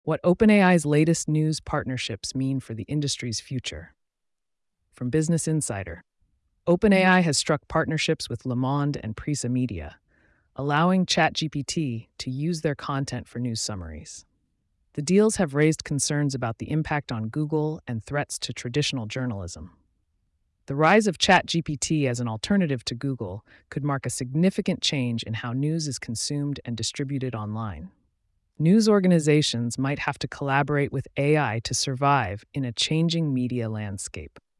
What OpenAI's latest news partnerships mean for the industry's future. From Business Insider, OpenAI has struck partnerships with Le Monde and Prisa Media, allowing ChatGPT to use their content for news summaries. The deals have raised concerns about the impact on Google and threats to traditional journalism. The rise of ChatGPT as an alternative to Google could mark a significant change in how news is consumed and distributed online. News organizations might have to collaborate with AI to survive in a changing media landscape.